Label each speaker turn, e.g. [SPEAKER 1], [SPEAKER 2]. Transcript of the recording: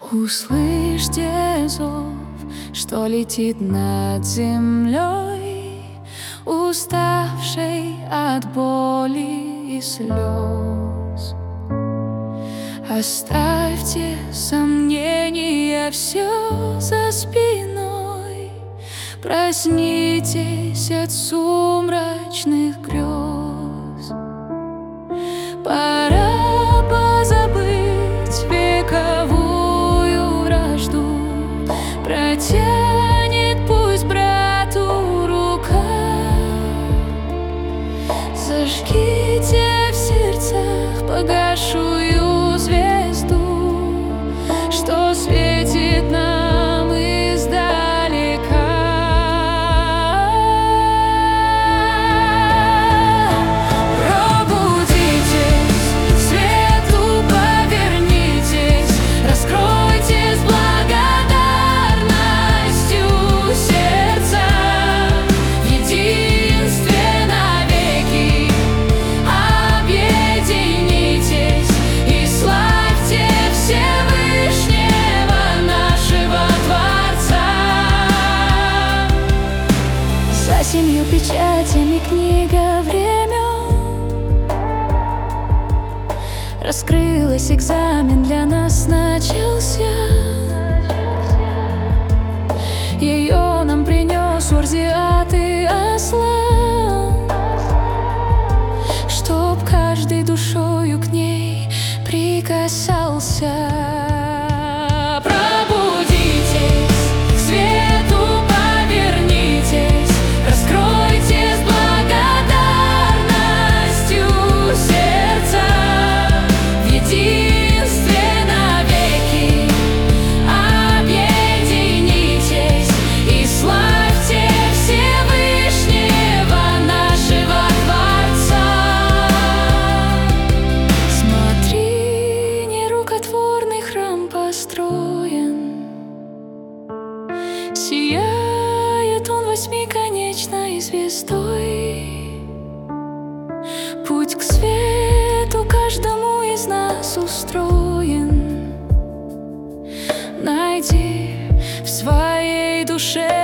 [SPEAKER 1] Услышьте зов, что летит над землей, уставшей от боли и слез. Оставьте сомнения все за спиной, проснитесь от сумрачных грез. Пора позабыть вековую вражду, протянет пусть брату рука. Зажгите в сердцах погасшую звезду, что светит нам издалека. Пробудитесь, к свету повернитесь, раскройте с благодарностью сердца в единстве навеки. Объединитесь и славьте Всевышнего нашего Творца. За 7 печатями книга времен раскрылась, экзамен для нас начался. Ее нам принес Урзиат и Аслан, чтоб каждой душою к ней прикасался. Пробудитесь, к свету повернитесь, раскройте с благодарностью сердца в единстве навеки. Объединитесь и славьте Всевышнего нашего Творца. Смотри, нерукотворный храм построен, сияет он восьмиконечной звездой. Путь к свету каждому из нас устроен. Найди в своей душе